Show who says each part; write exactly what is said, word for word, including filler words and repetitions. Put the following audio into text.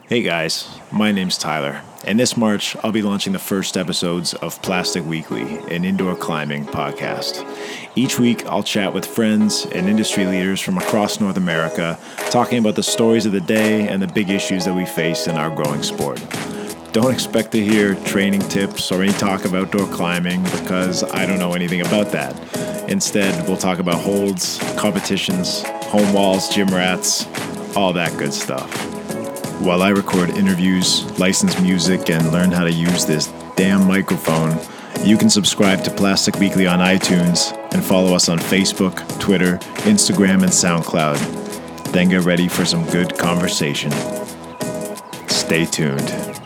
Speaker 1: Hey guys, my name's Tyler, and this March I'll be launching the first episodes of Plastic Weekly, an indoor climbing podcast. Each week I'll chat with friends and industry leaders from across North America, talking about the stories of the day and the big issues that we face in our growing sport. Don't expect to hear training tips or any talk of outdoor climbing because I don't know anything about that. Instead, we'll talk about holds, competitions, home walls, gym rats, all that good stuff. While I record interviews, license music, and learn how to use this damn microphone, you can subscribe to Plastic Weekly on iTunes and follow us on Facebook, Twitter, Instagram, and SoundCloud. Then get ready for some good conversation. Stay tuned.